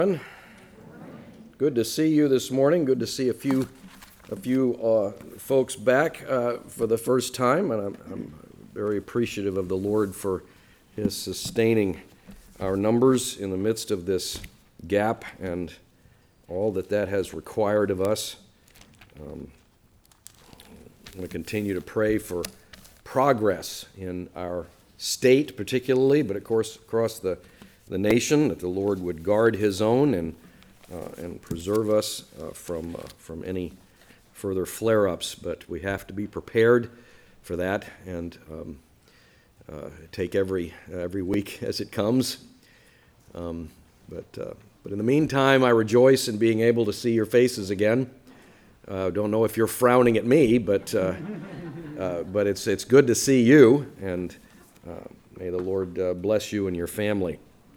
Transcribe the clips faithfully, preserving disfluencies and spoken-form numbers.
Good to see you this morning. Good to see a few a few uh, folks back uh, for the first time, and I'm, I'm very appreciative of the Lord for His sustaining our numbers in the midst of this gap and all that that has required of us. Um, I'm going to continue to pray for progress in our state particularly, but of course across the, the nation, that the Lord would guard His own and uh, and preserve us uh, from uh, from any further flare-ups. But we have to be prepared for that and um, uh, take every every week as it comes. Um, but uh, but in the meantime, I rejoice in being able to see your faces again. I uh, don't know if you're frowning at me, but uh, uh, but it's it's good to see you, and uh, may the Lord uh, bless you and your family.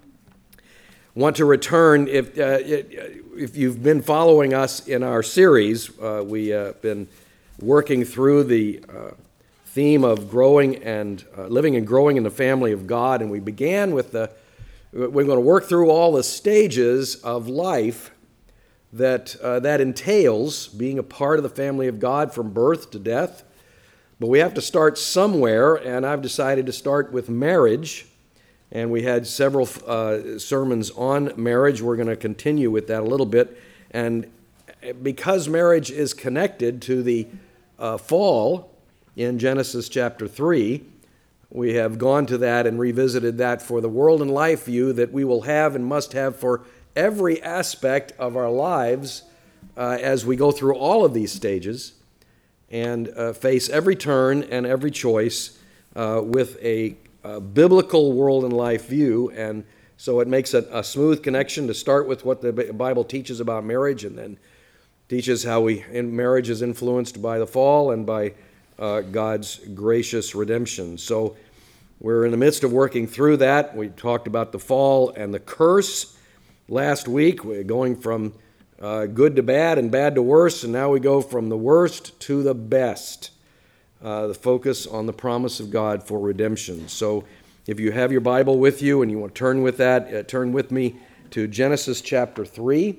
Want to return, if uh, if you've been following us in our series, uh, we have uh, been working through the uh, theme of growing and uh, living and growing in the family of God, and we began with the, we're going to work through all the stages of life that uh, that entails being a part of the family of God from birth to death. But we have to start somewhere, and I've decided to start with marriage. And we had several uh, sermons on marriage. We're going to continue with that a little bit. And because marriage is connected to the uh, fall in Genesis chapter three, we have gone to that and revisited that for the world and life view that we will have and must have for every aspect of our lives uh, as we go through all of these stages and uh, face every turn and every choice uh, with a A biblical world and life view, and so it makes a, a smooth connection to start with what the Bible teaches about marriage, and then teaches how we in marriage is influenced by the fall and by uh, God's gracious redemption. So we're in the midst of working through that. We talked about the fall and the curse last week. We're going from uh, good to bad and bad to worse, and now we go from the worst to the best. Uh, the focus on the promise of God for redemption. So if you have your Bible with you and you want to turn with that, uh, turn with me to Genesis chapter three.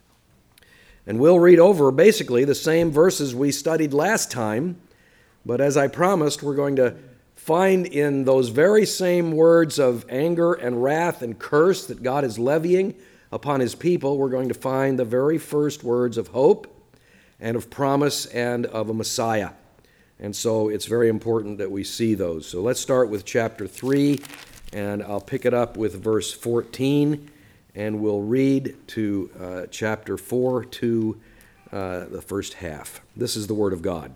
And we'll read over basically the same verses we studied last time, but as I promised, we're going to find in those very same words of anger and wrath and curse that God is levying upon His people, we're going to find the very first words of hope and of promise and of a Messiah. And so it's very important that we see those. So let's start with chapter three, and I'll pick it up with verse fourteen, and we'll read to uh, chapter four to uh, the first half. This is the word of God.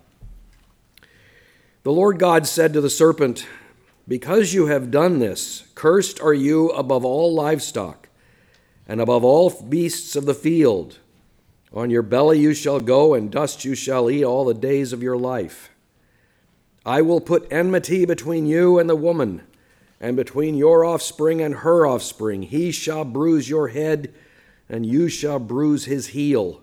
The Lord God said to the serpent, "Because you have done this, cursed are you above all livestock, and above all beasts of the field. On your belly you shall go, and dust you shall eat all the days of your life. I will put enmity between you and the woman, and between your offspring and her offspring. He shall bruise your head, and you shall bruise his heel."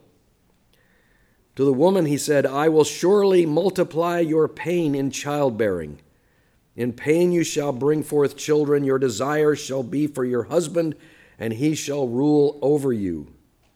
To the woman he said, "I will surely multiply your pain in childbearing. In pain you shall bring forth children. Your desire shall be for your husband, and he shall rule over you."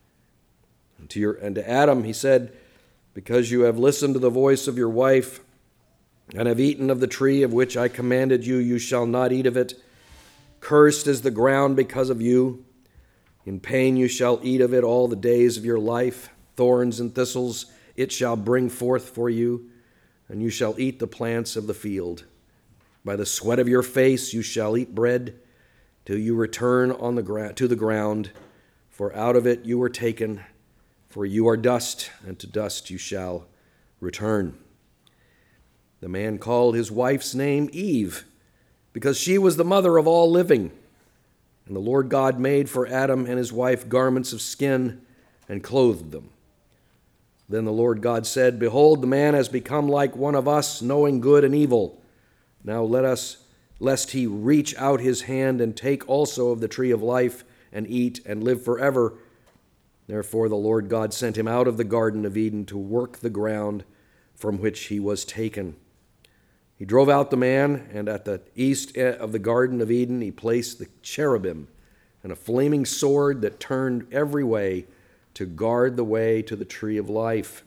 And to, your, and to Adam he said, "Because you have listened to the voice of your wife, and have eaten of the tree of which I commanded you, you shall not eat of it. Cursed is the ground because of you. In pain you shall eat of it all the days of your life. Thorns and thistles it shall bring forth for you, and you shall eat the plants of the field. By the sweat of your face you shall eat bread, till you return on the gra- to the ground, for out of it you were taken, for you are dust, and to dust you shall return." The man called his wife's name Eve, because she was the mother of all living. And the Lord God made for Adam and his wife garments of skin and clothed them. Then the Lord God said, "Behold, the man has become like one of us, knowing good and evil. Now let us, lest he reach out his hand and take also of the tree of life and eat and live forever." Therefore the Lord God sent him out of the Garden of Eden to work the ground from which he was taken. He drove out the man, and at the east of the Garden of Eden he placed the cherubim and a flaming sword that turned every way to guard the way to the tree of life.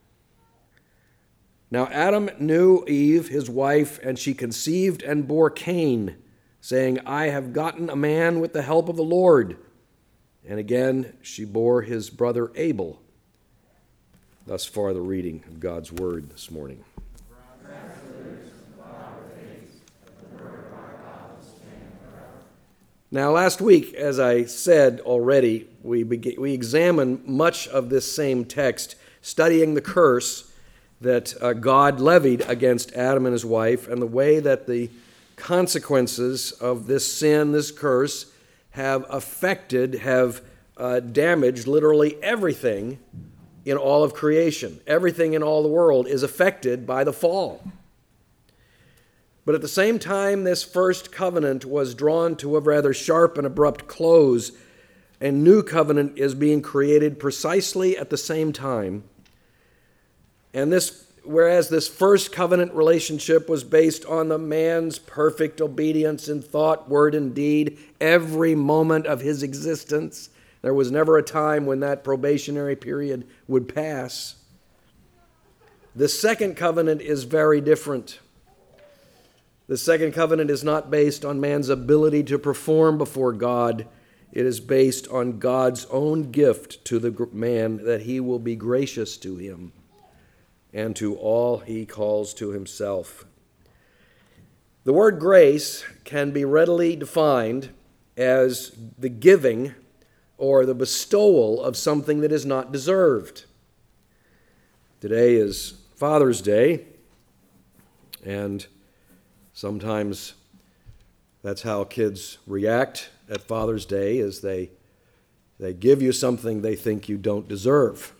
Now Adam knew Eve, his wife, and she conceived and bore Cain, saying, I have gotten a man with the help of the Lord. And again she bore his brother Abel. Thus far the reading of God's word this morning. Now, last week, as I said already, we began, we examined much of this same text, studying the curse that uh, God levied against Adam and his wife, and the way that the consequences of this sin, this curse, have affected, have uh, damaged literally everything in all of creation. Everything in all the world is affected by the fall. But at the same time, this first covenant was drawn to a rather sharp and abrupt close. A new covenant is being created precisely at the same time. And this, whereas this first covenant relationship was based on the man's perfect obedience in thought, word, and deed, every moment of his existence, there was never a time when that probationary period would pass. The second covenant is very different. The second covenant is not based on man's ability to perform before God. It is based on God's own gift to the man that he will be gracious to him and to all he calls to himself. The word grace can be readily defined as the giving or the bestowal of something that is not deserved. Today is Father's Day, and sometimes that's how kids react at Father's Day, is they they give you something they think you don't deserve.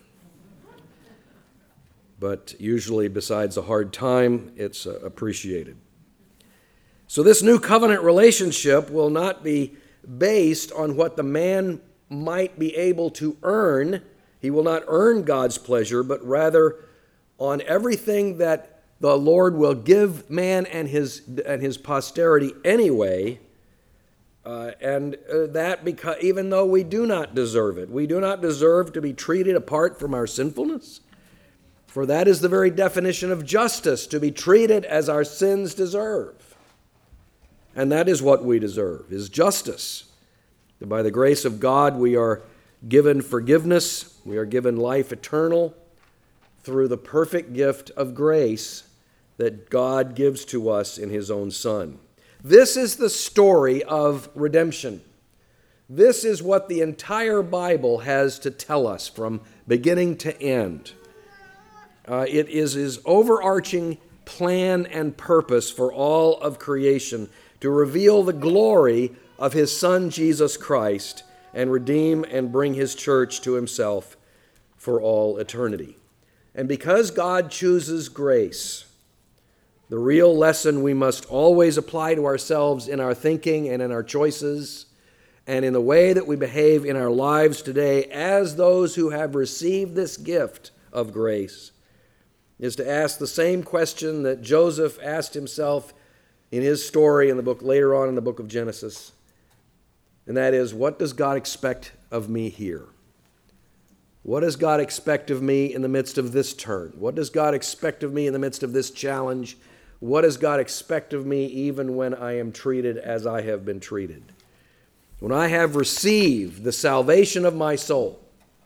But usually, besides a hard time, it's uh, appreciated. So this new covenant relationship will not be based on what the man might be able to earn. He will not earn God's pleasure, but rather on everything that the Lord will give man and his and his posterity anyway, uh, and uh, that because even though we do not deserve it, we do not deserve to be treated apart from our sinfulness, for that is the very definition of justice, to be treated as our sins deserve, and that is what we deserve, is justice. By the grace of God, we are given forgiveness, we are given life eternal through the perfect gift of grace that God gives to us in his own Son. This is the story of redemption. This is what the entire Bible has to tell us from beginning to end. Uh, it is his overarching plan and purpose for all of creation to reveal the glory of his Son, Jesus Christ, and redeem and bring his church to himself for all eternity. And because God chooses grace, the real lesson we must always apply to ourselves in our thinking and in our choices and in the way that we behave in our lives today as those who have received this gift of grace is to ask the same question that Joseph asked himself in his story in the book later on in the book of Genesis. And that is, what does God expect of me here? What does God expect of me in the midst of this turn? What does God expect of me in the midst of this challenge? What does God expect of me even when I am treated as I have been treated? When I have received the salvation of my soul,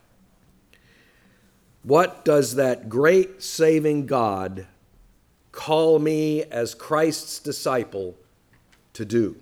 what does that great saving God call me as Christ's disciple to do?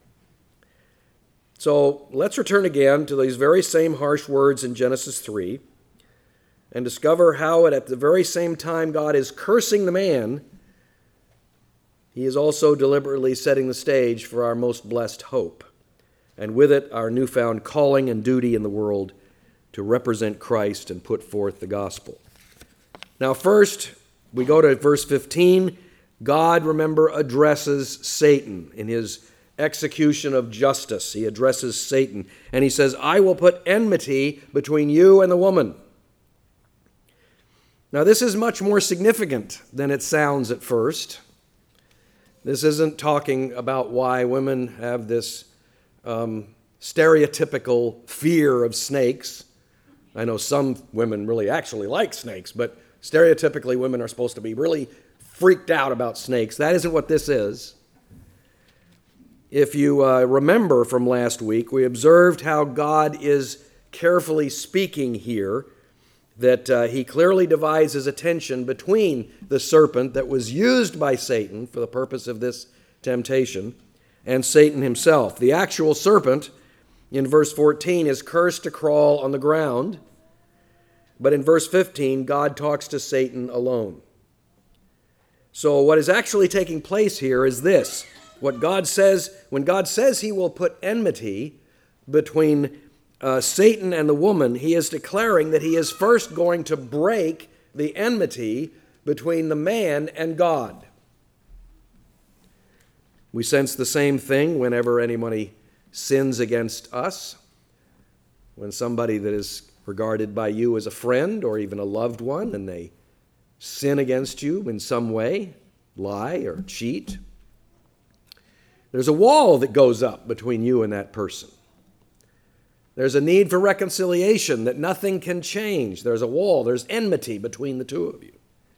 So let's return again to these very same harsh words in Genesis three and discover how at the very same time God is cursing the man, he is also deliberately setting the stage for our most blessed hope, and with it our newfound calling and duty in the world to represent Christ and put forth the gospel. Now first, we go to verse fifteen. God, remember, addresses Satan in his execution of justice. He addresses Satan, and he says, I will put enmity between you and the woman. Now this is much more significant than it sounds at first. This isn't talking about why women have this um, stereotypical fear of snakes. I know some women really actually like snakes, but stereotypically women are supposed to be really freaked out about snakes. That isn't what this is. If you uh, remember from last week, we observed how God is carefully speaking here, that uh, he clearly divides his attention between the serpent that was used by Satan for the purpose of this temptation and Satan himself. The actual serpent in verse fourteen is cursed to crawl on the ground, but in verse fifteen, God talks to Satan alone. So what is actually taking place here is this. What God says, when God says he will put enmity between uh, Satan and the woman, he is declaring that he is first going to break the enmity between the man and God. We sense the same thing whenever anybody sins against us. When somebody that is regarded by you as a friend or even a loved one, and they sin against you in some way, lie or cheat, there's a wall that goes up between you and that person. There's a need for reconciliation that nothing can change. There's a wall, there's enmity between the two of you.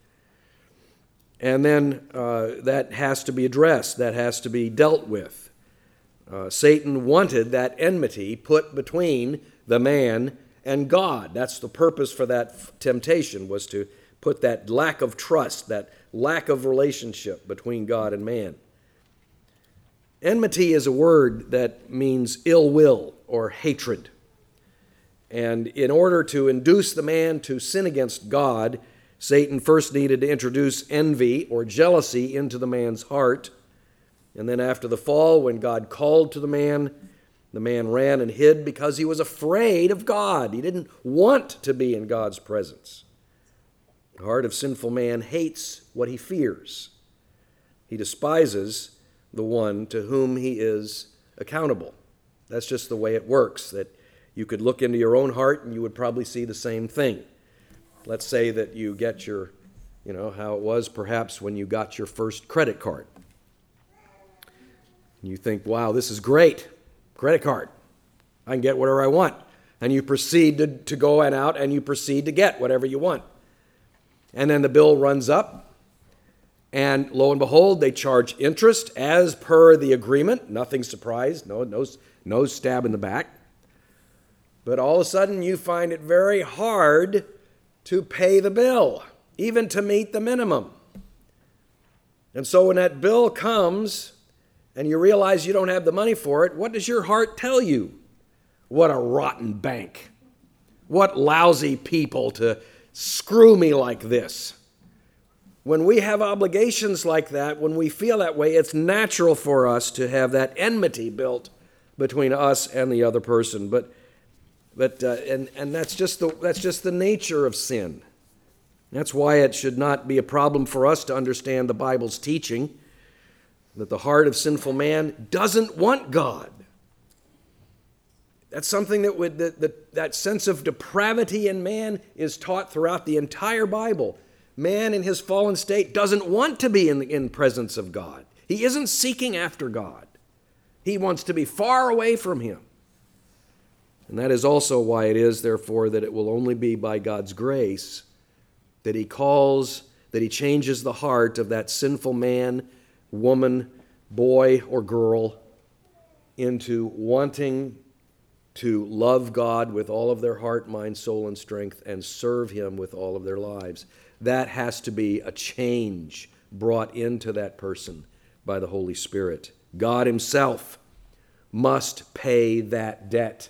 And then uh, that has to be addressed, that has to be dealt with. Uh, Satan wanted that enmity put between the man and God. That's the purpose for that temptation, was to put that lack of trust, that lack of relationship between God and man. Enmity is a word that means ill will or hatred. And in order to induce the man to sin against God, Satan first needed to introduce envy or jealousy into the man's heart. And then after the fall, when God called to the man, the man ran and hid because he was afraid of God. He didn't want to be in God's presence. The heart of sinful man hates what he fears. He despises the one to whom he is accountable. That's just the way it works, that you could look into your own heart and you would probably see the same thing. Let's say that you get your, you know, how it was perhaps when you got your first credit card. And you think, wow, this is great. Credit card. I can get whatever I want. And you proceed to, to go and out and you proceed to get whatever you want. And then the bill runs up. And lo and behold, they charge interest as per the agreement. Nothing surprised. No, no, no stab in the back. But all of a sudden, you find it very hard to pay the bill, even to meet the minimum. And so when that bill comes and you realize you don't have the money for it, what does your heart tell you? What a rotten bank. What lousy people to screw me like this. When we have obligations like that, when we feel that way, it's natural for us to have that enmity built between us and the other person. But but uh, and and that's just the that's just the nature of sin. That's why it should not be a problem for us to understand the Bible's teaching that the heart of sinful man doesn't want God. That's something that would that, that, that sense of depravity in man is taught throughout the entire Bible. Man in his fallen state doesn't want to be in the in presence of God. He isn't seeking after God. He wants to be far away from him. And that is also why it is, therefore, that it will only be by God's grace that he calls, that he changes the heart of that sinful man, woman, boy, or girl into wanting to love God with all of their heart, mind, soul, and strength and serve him with all of their lives. That has to be a change brought into that person by the Holy Spirit. God himself must pay that debt.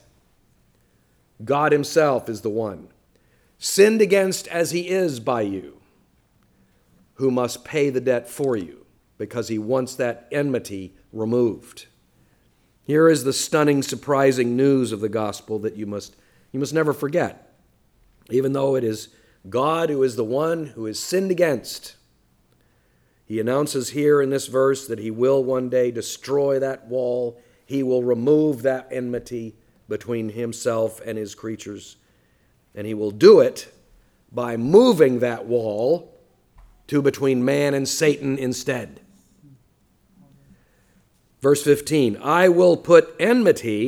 God himself is the one, sinned against as he is by you, who must pay the debt for you because he wants that enmity removed. Here is the stunning, surprising news of the gospel that you must, you must never forget. Even though it is God who is the one who is sinned against, he announces here in this verse that he will one day destroy that wall. He will remove that enmity between himself and his creatures. And he will do it by moving that wall to between man and Satan instead. Verse fifteen, I will put enmity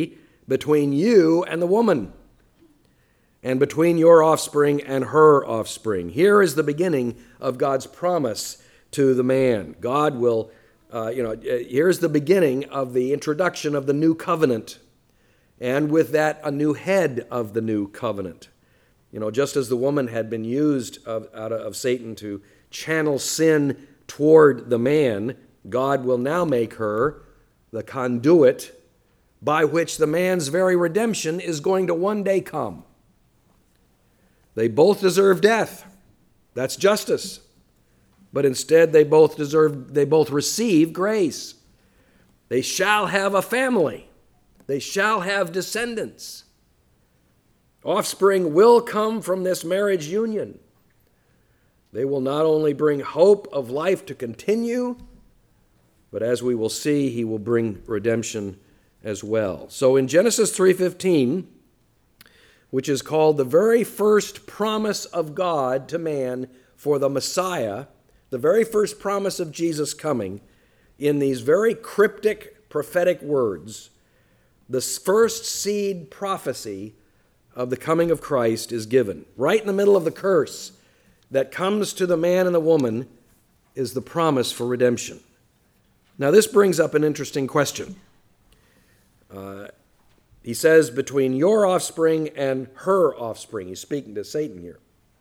between you and the woman, and between your offspring and her offspring. Here is the beginning of God's promise to the man. God will, uh, you know, here's the beginning of the introduction of the new covenant, and with that, a new head of the new covenant. You know, just as the woman had been used of, out of, of Satan to channel sin toward the man, God will now make her the conduit by which the man's very redemption is going to one day come. They both deserve death. That's justice. But instead they both deserve, they both receive grace. They shall have a family. They shall have descendants. Offspring will come from this marriage union. They will not only bring hope of life to continue, but as we will see, he will bring redemption as well. So in Genesis three fifteen, which is called the very first promise of God to man for the Messiah, the very first promise of Jesus coming, in these very cryptic prophetic words, the first seed prophecy of the coming of Christ is given. Right in the middle of the curse that comes to the man and the woman is the promise for redemption. Now this brings up an interesting question. Uh, he says, between your offspring and her offspring. He's speaking to Satan here.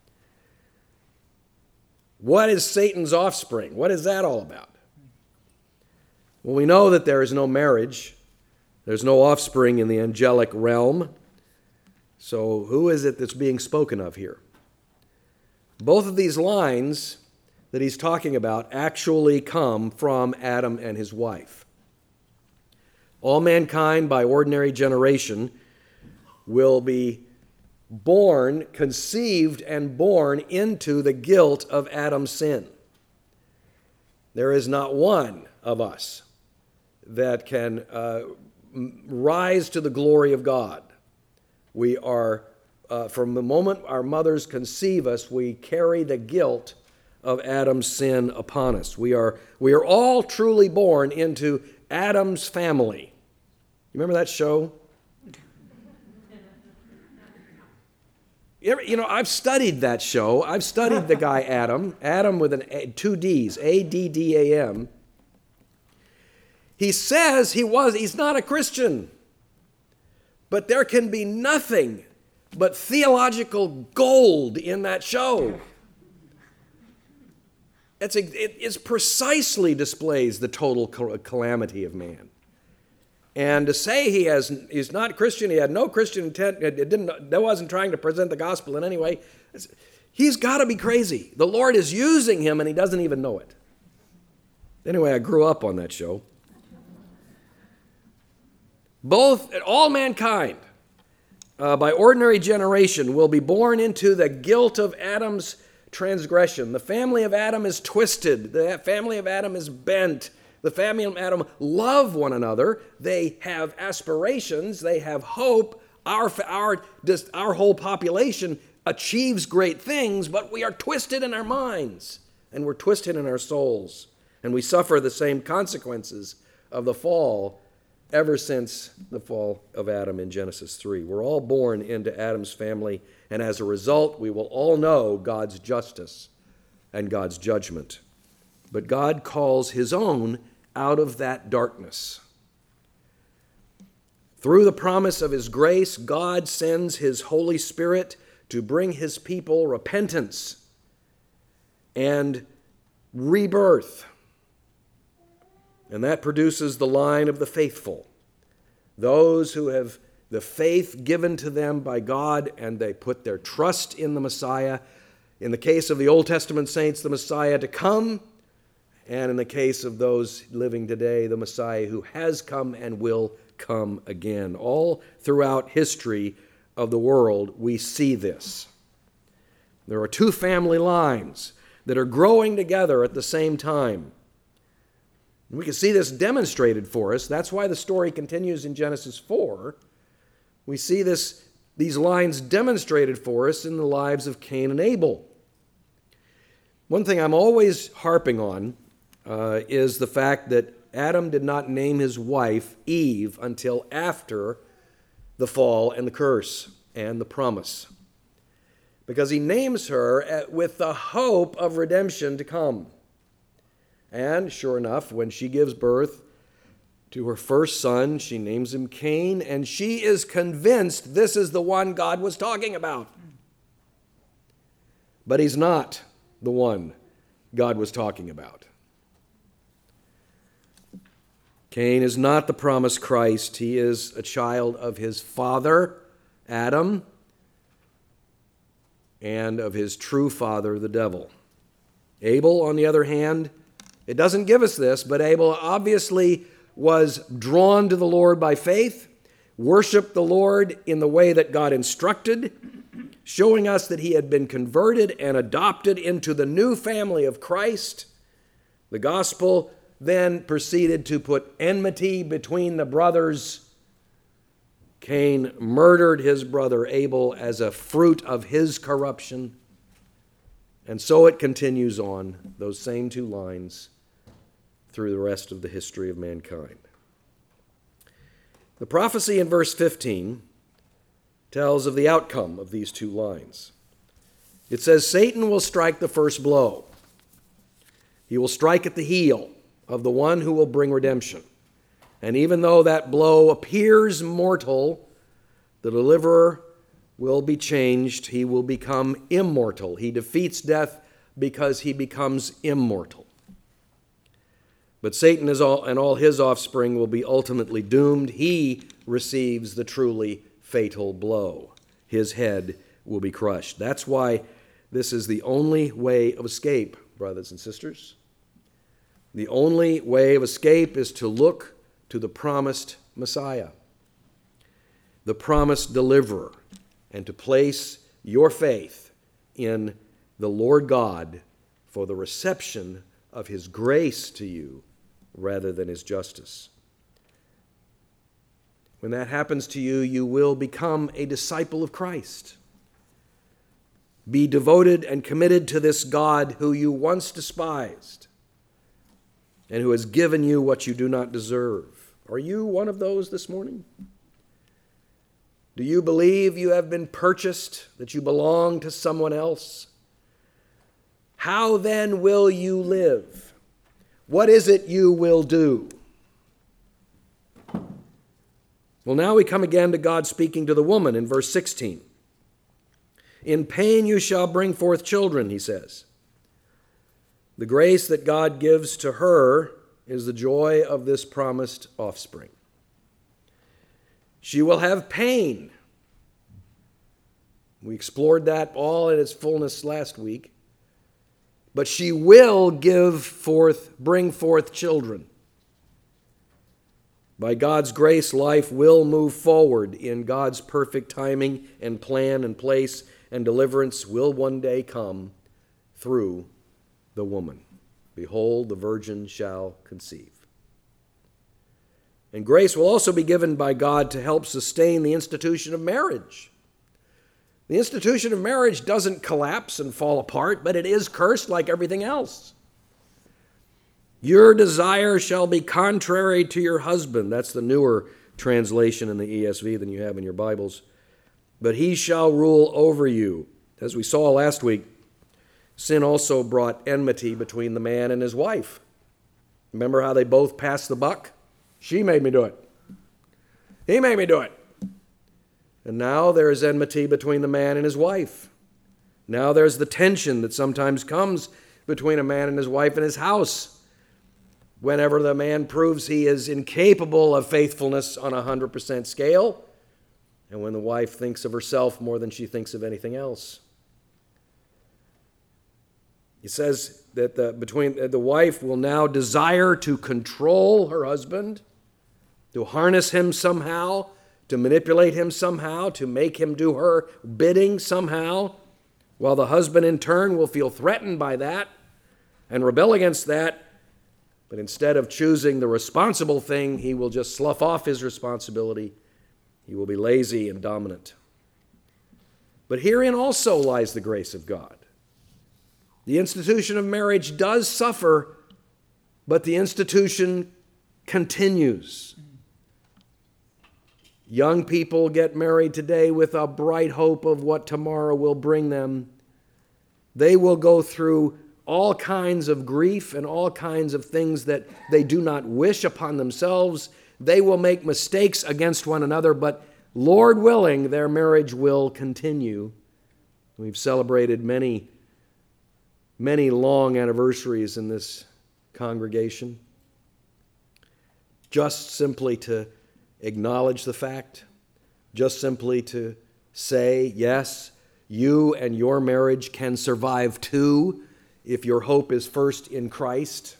What is Satan's offspring? What is that all about? Well, we know that there is no marriage. There's no offspring in the angelic realm. So who is it that's being spoken of here? Both of these lines that he's talking about actually come from Adam and his wife. All mankind by ordinary generation will be born, conceived and born into the guilt of Adam's sin. There is not one of us that can uh, rise to the glory of God. We are, uh, from the moment our mothers conceive us, we carry the guilt of Adam's sin upon us. We are, we are all truly born into Adam's family. You remember that show? You know, I've studied that show. I've studied the guy Adam, Adam with an a, two D's, A D D A M. He says he was, he's not a Christian. But there can be nothing but theological gold in that show. It's a, it it's precisely displays the total calamity of man. And to say he has, he's not Christian, he had no Christian intent, it didn't, that wasn't trying to present the gospel in any way, he's got to be crazy. The Lord is using him and he doesn't even know it. Anyway, I grew up on that show. Both, all mankind, uh, by ordinary generation, will be born into the guilt of Adam's transgression. The family of Adam is twisted. The family of Adam is bent. The family of Adam love one another. They have aspirations. They have hope. Our, our, just, our whole population achieves great things, but we are twisted in our minds, and we're twisted in our souls, and we suffer the same consequences of the fall ever since the fall of Adam in Genesis three. We're all born into Adam's family, and as a result, we will all know God's justice and God's judgment. But God calls his own out of that darkness. Through the promise of his grace, God sends his Holy Spirit to bring his people repentance and rebirth. And that produces the line of the faithful, those who have the faith given to them by God and they put their trust in the Messiah. In the case of the Old Testament saints, the Messiah to come, and in the case of those living today, the Messiah who has come and will come again. All throughout history of the world, we see this. There are two family lines that are growing together at the same time. We can see this demonstrated for us. That's why the story continues in Genesis four. We see this, these lines demonstrated for us in the lives of Cain and Abel. One thing I'm always harping on uh, is the fact that Adam did not name his wife Eve until after the fall and the curse and the promise. Because he names her with the hope of redemption to come. And sure enough, when she gives birth to her first son, she names him Cain, and she is convinced this is the one God was talking about. But he's not the one God was talking about. Cain is not the promised Christ. He is a child of his father, Adam, and of his true father, the devil. Abel, on the other hand, it doesn't give us this, but Abel obviously was drawn to the Lord by faith, worshiped the Lord in the way that God instructed, showing us that he had been converted and adopted into the new family of Christ. The gospel then proceeded to put enmity between the brothers. Cain murdered his brother Abel as a fruit of his corruption. And so it continues on, those same two lines, through the rest of the history of mankind. The prophecy in verse fifteen tells of the outcome of these two lines. It says, Satan will strike the first blow. He will strike at the heel of the one who will bring redemption. And even though that blow appears mortal, the deliverer will be changed. He will become immortal. He defeats death because he becomes immortal. But Satan is all, and all his offspring will be ultimately doomed. He receives the truly fatal blow. His head will be crushed. That's why this is the only way of escape, brothers and sisters. The only way of escape is to look to the promised Messiah, the promised deliverer, and to place your faith in the Lord God for the reception of his grace to you rather than his justice. When that happens to you, you will become a disciple of Christ. Be devoted and committed to this God who you once despised and who has given you what you do not deserve. Are you one of those this morning? Do you believe you have been purchased, that you belong to someone else? How then will you live? What is it you will do? Well, now we come again to God speaking to the woman in verse sixteen. In pain you shall bring forth children, he says. The grace that God gives to her is the joy of this promised offspring. She will have pain. We explored that all in its fullness last week. But she will give forth, bring forth children. By God's grace, life will move forward in God's perfect timing and plan and place, and deliverance will one day come through the woman. Behold, the virgin shall conceive. And grace will also be given by God to help sustain the institution of marriage. The institution of marriage doesn't collapse and fall apart, but it is cursed like everything else. Your desire shall be contrary to your husband. That's the newer translation in the E S V than you have in your Bibles. But he shall rule over you. As we saw last week, sin also brought enmity between the man and his wife. Remember how they both passed the buck? She made me do it. He made me do it. And now there is enmity between the man and his wife. Now there's the tension that sometimes comes between a man and his wife in his house. Whenever the man proves he is incapable of faithfulness on a one hundred percent scale, and when the wife thinks of herself more than she thinks of anything else. He says that the, between the wife will now desire to control her husband, to harness him somehow, to manipulate him somehow, to make him do her bidding somehow, while the husband in turn will feel threatened by that and rebel against that. But instead of choosing the responsible thing, he will just slough off his responsibility. He will be lazy and dominant. But herein also lies the grace of God. The institution of marriage does suffer, but the institution continues. Young people get married today with a bright hope of what tomorrow will bring them. They will go through all kinds of grief and all kinds of things that they do not wish upon themselves. They will make mistakes against one another, but Lord willing, their marriage will continue. We've celebrated many, many long anniversaries in this congregation, just simply to acknowledge the fact, just simply to say, yes, you and your marriage can survive too if your hope is first in Christ.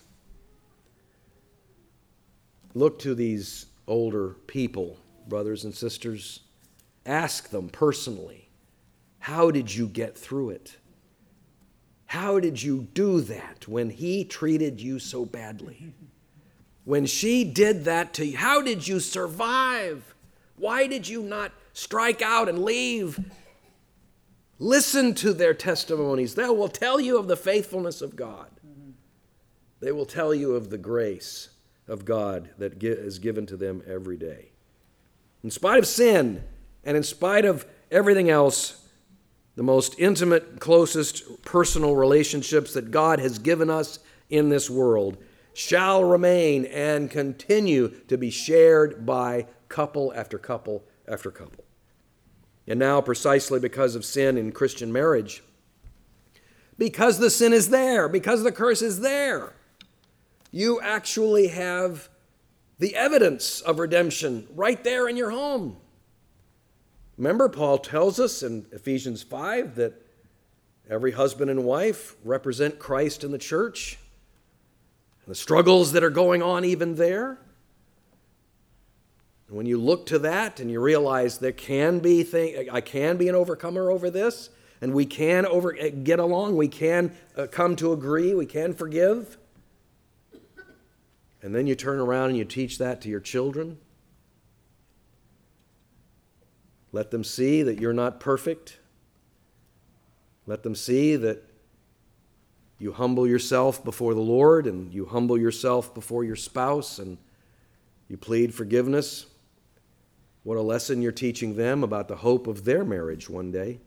Look to these older people, brothers and sisters. Ask them personally, how did you get through it? How did you do that when he treated you so badly? When she did that to you, how did you survive? Why did you not strike out and leave? Listen to their testimonies. They will tell you of the faithfulness of God. They will tell you of the grace of God that is given to them every day. In spite of sin and in spite of everything else, the most intimate, closest personal relationships that God has given us in this world shall remain and continue to be shared by couple after couple after couple. And now, precisely because of sin in Christian marriage, because the sin is there, because the curse is there, you actually have the evidence of redemption right there in your home. Remember, Paul tells us in Ephesians five that every husband and wife represent Christ in the church. The struggles that are going on even there. And when you look to that and you realize there can be thing, I can be an overcomer over this, and we can over get along, we can uh, come to agree, we can forgive. And then you turn around and you teach that to your children. Let them see that you're not perfect. Let them see that you humble yourself before the Lord, and you humble yourself before your spouse, and you plead forgiveness. What a lesson you're teaching them about the hope of their marriage one day.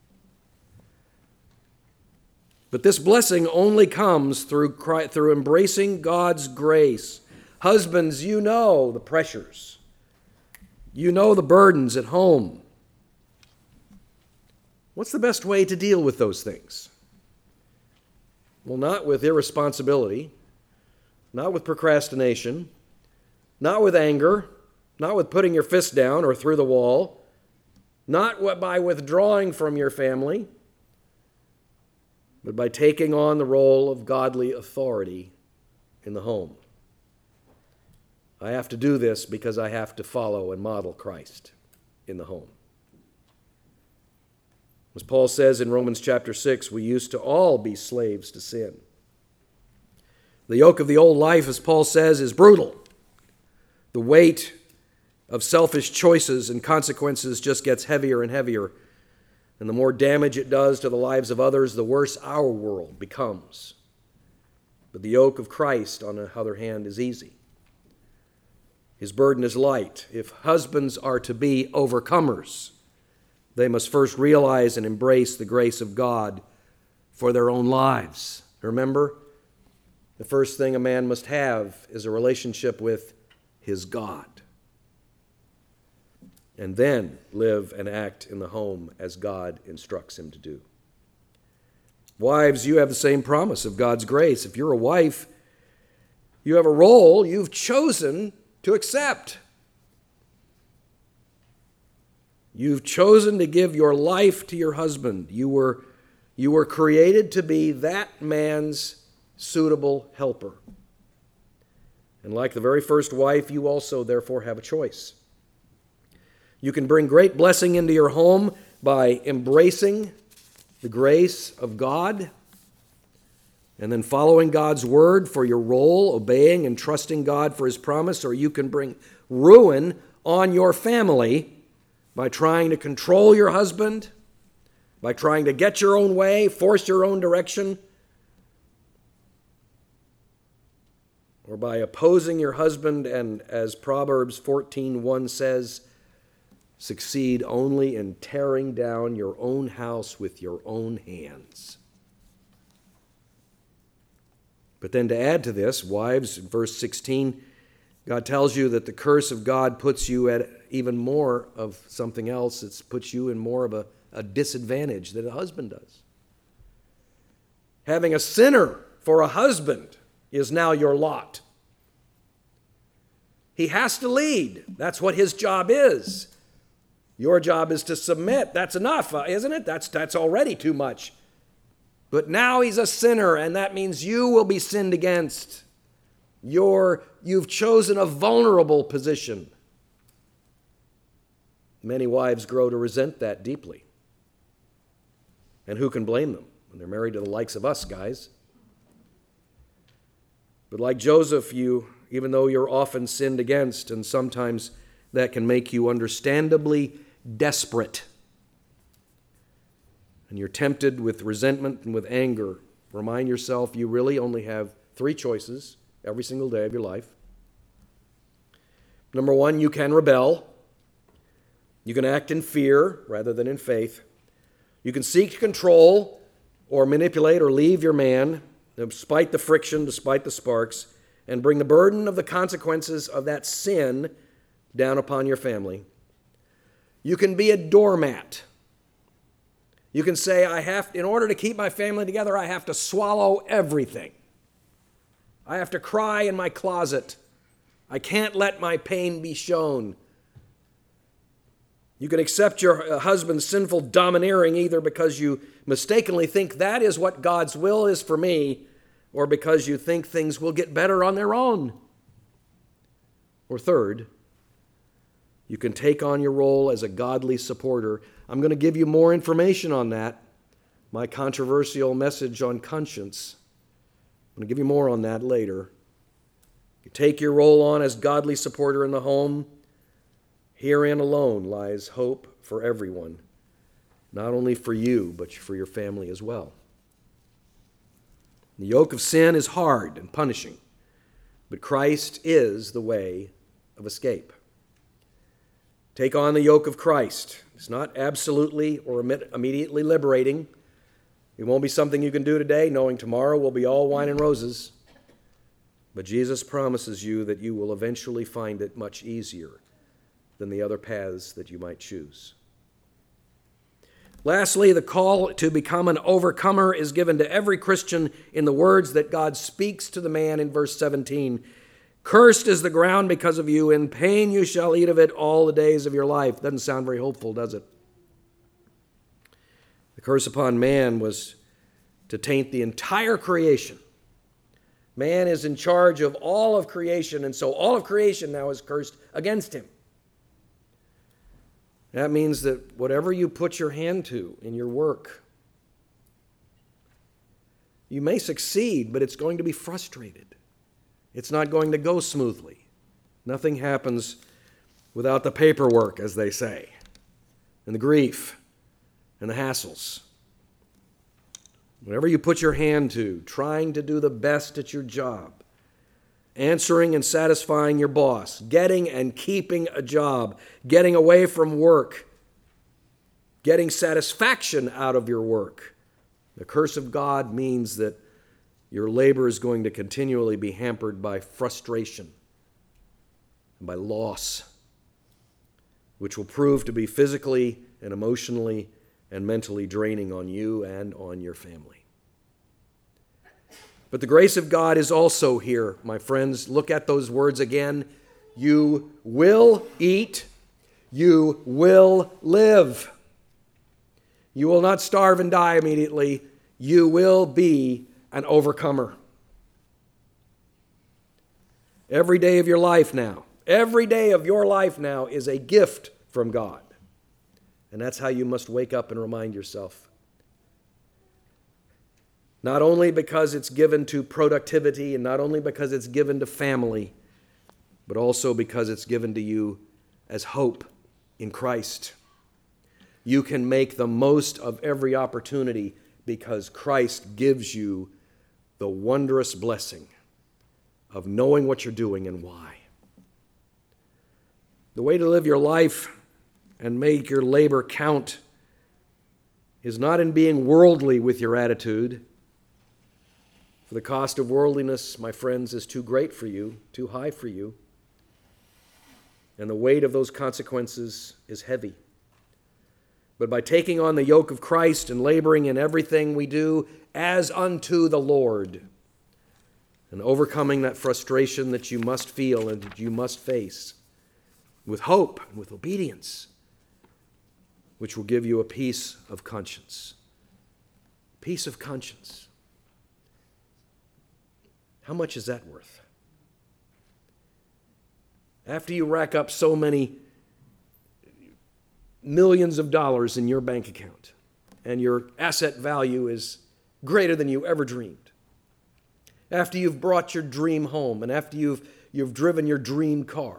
But this blessing only comes through Christ, through embracing God's grace. Husbands, you know the pressures. You know the burdens at home. What's the best way to deal with those things? Well, not with irresponsibility, not with procrastination, not with anger, not with putting your fist down or through the wall, not by withdrawing from your family, but by taking on the role of godly authority in the home. I have to do this because I have to follow and model Christ in the home. As Paul says in Romans chapter six, we used to all be slaves to sin. The yoke of the old life, as Paul says, is brutal. The weight of selfish choices and consequences just gets heavier and heavier. And the more damage it does to the lives of others, the worse our world becomes. But the yoke of Christ, on the other hand, is easy. His burden is light. If husbands are to be overcomers, they must first realize and embrace the grace of God for their own lives. Remember, the first thing a man must have is a relationship with his God. And then live and act in the home as God instructs him to do. Wives, you have the same promise of God's grace. If you're a wife, you have a role you've chosen to accept. You've chosen to give your life to your husband. You were, you were created to be that man's suitable helper. And like the very first wife, you also therefore have a choice. You can bring great blessing into your home by embracing the grace of God and then following God's word for your role, obeying and trusting God for his promise, or you can bring ruin on your family by trying to control your husband, by trying to get your own way, force your own direction, or by opposing your husband and, as Proverbs fourteen one says, succeed only in tearing down your own house with your own hands. But then to add to this, wives, in verse sixteen, God tells you that the curse of God puts you at even more of something else. It puts you in more of a, a disadvantage than a husband does. Having a sinner for a husband is now your lot. He has to lead. That's what his job is. Your job is to submit. That's enough, isn't it? That's, that's already too much. But now he's a sinner, and that means you will be sinned against. You're, you've chosen a vulnerable position. Many wives grow to resent that deeply. And who can blame them when they're married to the likes of us, guys? But like Joseph, you, even though you're often sinned against, and sometimes that can make you understandably desperate, and you're tempted with resentment and with anger, remind yourself you really only have three choices every single day of your life. Number one, you can rebel. You can act in fear rather than in faith. You can seek to control or manipulate or leave your man, despite the friction, despite the sparks, and bring the burden of the consequences of that sin down upon your family. You can be a doormat. You can say, I have, in order to keep my family together, I have to swallow everything. I have to cry in my closet. I can't let my pain be shown. You can accept your husband's sinful domineering either because you mistakenly think that is what God's will is for me, or because you think things will get better on their own. Or third, you can take on your role as a godly supporter. I'm going to give you more information on that. My controversial message on conscience. I'm going to give you more on that later. You take your role on as godly supporter in the home. Herein alone lies hope for everyone, not only for you, but for your family as well. The yoke of sin is hard and punishing, but Christ is the way of escape. Take on the yoke of Christ. It's not absolutely or immediately liberating. It won't be something you can do today, knowing tomorrow will be all wine and roses. But Jesus promises you that you will eventually find it much easier than the other paths that you might choose. Lastly, the call to become an overcomer is given to every Christian in the words that God speaks to the man in verse seventeen. Cursed is the ground because of you. In pain you shall eat of it all the days of your life. Doesn't sound very hopeful, does it? The curse upon man was to taint the entire creation. Man is in charge of all of creation, and so all of creation now is cursed against him. That means that whatever you put your hand to in your work, you may succeed, but it's going to be frustrated. It's not going to go smoothly. Nothing happens without the paperwork, as they say, and the grief and the hassles. Whatever you put your hand to, trying to do the best at your job, answering and satisfying your boss, getting and keeping a job, getting away from work, getting satisfaction out of your work. The curse of God means that your labor is going to continually be hampered by frustration and by loss, which will prove to be physically and emotionally and mentally draining on you and on your family. But the grace of God is also here, my friends. Look at those words again. You will eat. You will live. You will not starve and die immediately. You will be an overcomer. Every day of your life now, every day of your life now is a gift from God. And that's how you must wake up and remind yourself. Not only because it's given to productivity and not only because it's given to family, but also because it's given to you as hope in Christ. You can make the most of every opportunity because Christ gives you the wondrous blessing of knowing what you're doing and why. The way to live your life and make your labor count is not in being worldly with your attitude. For the cost of worldliness, my friends, is too great for you, too high for you. And the weight of those consequences is heavy. But by taking on the yoke of Christ and laboring in everything we do as unto the Lord, and overcoming that frustration that you must feel and that you must face, with hope and with obedience, which will give you a peace of conscience. Peace of conscience. How much is that worth? After you rack up so many millions of dollars in your bank account, and your asset value is greater than you ever dreamed, after you've brought your dream home, and after you've, you've driven your dream car,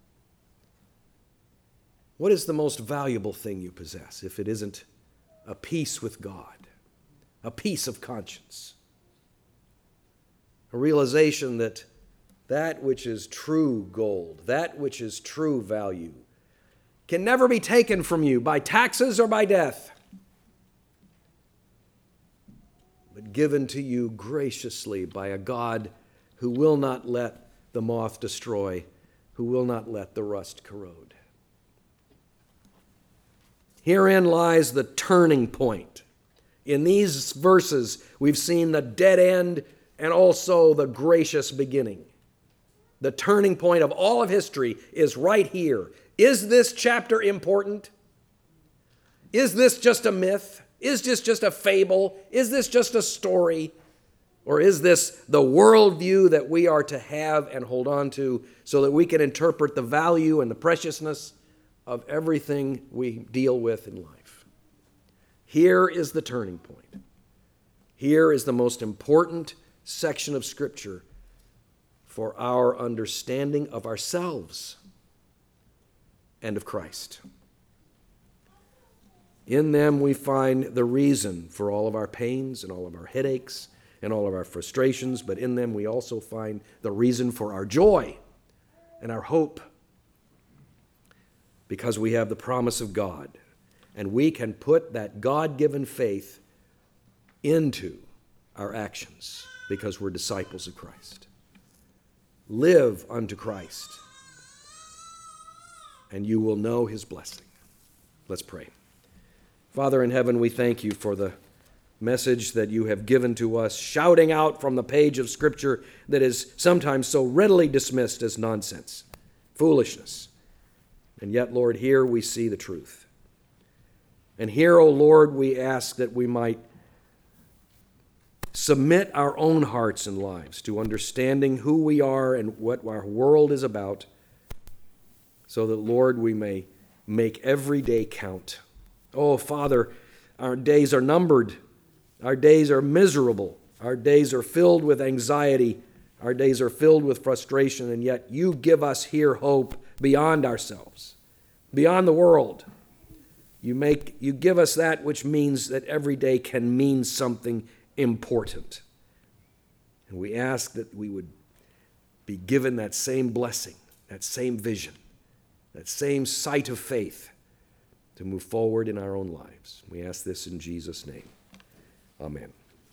what is the most valuable thing you possess if it isn't a peace with God, a peace of conscience, a realization that that which is true gold, that which is true value, can never be taken from you by taxes or by death, but given to you graciously by a God who will not let the moth destroy, who will not let the rust corrode. Herein lies the turning point. In these verses, we've seen the dead end and also the gracious beginning. The turning point of all of history is right here. Is this chapter important? Is this just a myth? Is this just a fable? Is this just a story? Or is this the worldview that we are to have and hold on to so that we can interpret the value and the preciousness of everything we deal with in life? Here is the turning point. Here is the most important section of Scripture for our understanding of ourselves and of Christ. In them we find the reason for all of our pains and all of our headaches and all of our frustrations, but in them we also find the reason for our joy and our hope, because we have the promise of God, and we can put that God-given faith into our actions because we're disciples of Christ. Live unto Christ, and you will know his blessing. Let's pray. Father in heaven, we thank you for the message that you have given to us, shouting out from the page of Scripture that is sometimes so readily dismissed as nonsense, foolishness. And yet, Lord, here we see the truth. And here, O Lord, we ask that we might submit our own hearts and lives to understanding who we are and what our world is about, so that, Lord, we may make every day count. Oh, Father, our days are numbered. Our days are miserable. Our days are filled with anxiety. Our days are filled with frustration, and yet you give us here hope beyond ourselves, beyond the world. You make, you give us that which means that every day can mean something important. And we ask that we would be given that same blessing, that same vision, that same sight of faith to move forward in our own lives. We ask this in Jesus' name. Amen.